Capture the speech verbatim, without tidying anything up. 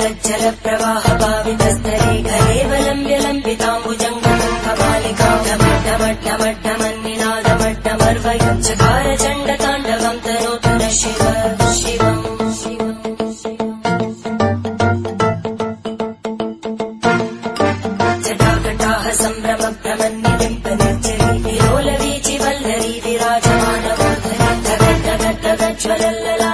गज्जल प्रवाह पावितस्तरे घरेवलम्ब्य लम्बिताम्बुजङ्गमङ्गमालिका ढमड्ढमड्ढमड्ढमन्निनादमड्ढमर्वयुञ्चकार चण्डताण्डवं तनोतु न शिव शिवम् जटाकटाः सम्भ्रम भ्रमन्निलिम्पनिर्जरी विलोलवीचि वल्लरी विराजमानमूर्धनि धगद्धगद्धगज्ज्वलल्लला